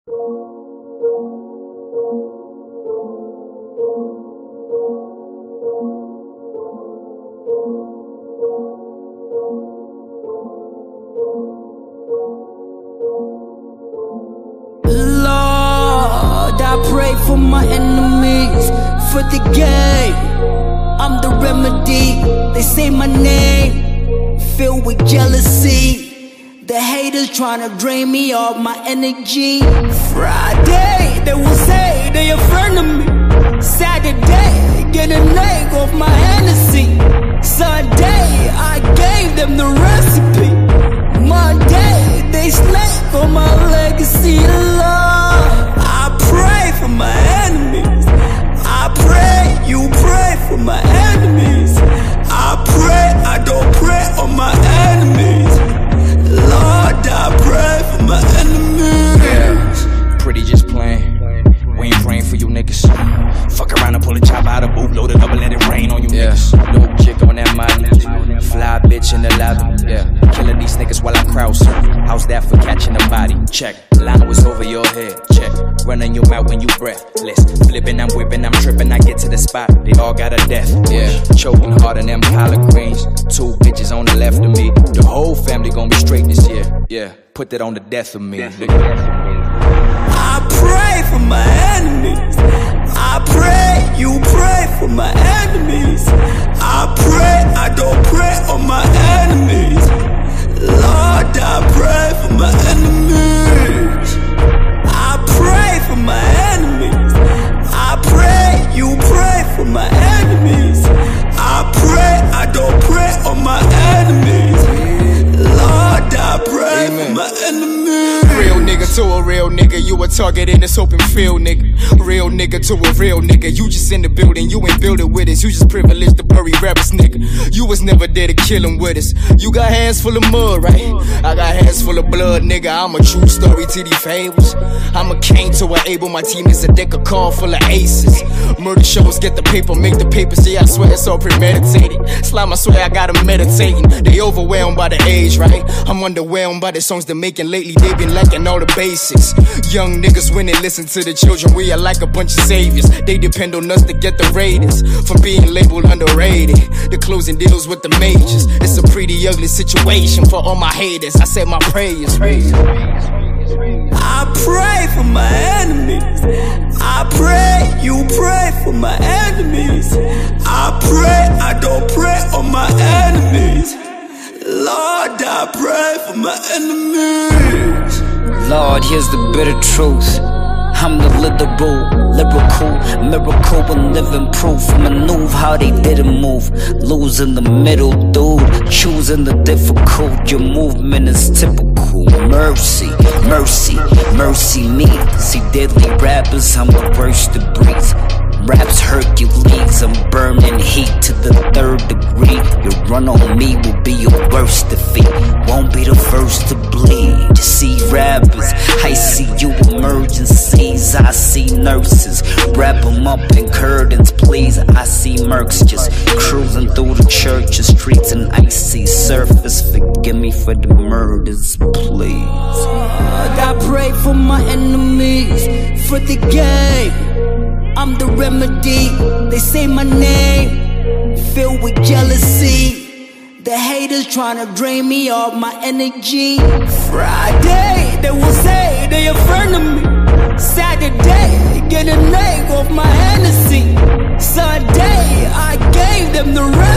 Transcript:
Lord, I pray for my enemies, for the game. I'm the remedy. They say my name, filled with jealousy. The haters tryna drain me of my energy. Friday, they will say they a friend of me. Saturday, get a leg off my Hennessy. Sunday, I gave them the recipe. Monday, they slave on my legacy. Lord, I pray for my enemies. I pray, you pray for my enemies. I pray, I don't pray on my enemies. Lord, I pray for my enemies. Yeah, pretty just playing. We ain't praying for you niggas. Fuck around and pull a chop out of boot, load it up and let it rain on you niggas. Little chick on that molly, fly bitch in the lobby. Yeah, killing these niggas while I crowd surf. How's that for catching a body? Check, line was over your head. Check, running your mouth when you breathless. Flipping, I'm whipping, I'm tripping. I get to the spot, they all got a death. Yeah, choking hard on them collard greens. 2 bitches on the left of me. The whole family gon' be straight this year. Yeah, put that on the death of me. I pray for my enemies. I pray, you pray for my enemies. I pray, I don't pray on my enemies. Lord, I pray for my enemies. I pray for my enemies. I pray, you pray for my enemies. I pray, I don't pray on my enemies. Lord, I pray for my enemies. Real nigga to a real nigga, you a target in this open field, nigga. Real nigga to a real nigga, you just in the building, you ain't build it with us. You just privileged to bury rappers, nigga. You was never there to kill him with us. You got hands full of mud, right? I got hands full of blood, nigga. I'm a true story to these fables. I'm a king to a able, my team is a deck of cards full of aces. Murder shows, get the paper, make the paper. See, I swear it's all premeditated. Slime, I swear I got them meditating. They overwhelmed by the age, right? I'm underwhelmed by the songs they're making lately. They been lacking all the basics. Young niggas when they listen to the children, we are like a bunch of saviors. They depend on us to get the ratings. From being labeled underrated, the closing deals with the majors. It's a pretty ugly situation for all my haters. I said my prayers. I pray for my enemies. I pray, you pray for my enemies. I pray, I don't pray on my enemies. Lord, I pray for my enemies. Lord, here's the bitter truth. I'm the literal, lyrical, miracle and living proof. Maneuver how they didn't move. Lose in the middle, dude. Choosing the difficult. Your movement is typical. Mercy, mercy, mercy me. See deadly rappers, I'm the worst to breathe. Raps Hercules, I'm burning heat to the 3rd degree. Your run on me will be your worst defeat. Won't be the first to bleed. See rappers, I see you emergencies. I see nurses, wrap them up in curtains, please. I see mercs just cruising through the churches, streets and icy surface. Forgive me for the murders, please. I pray for my enemies, for the game. I'm the remedy. They say my name, filled with jealousy. The haters tryna drain me of my energy. Friday, they will say they a friend of me. Saturday, get a leg off my Hennessy. Sunday, I gave them the rest.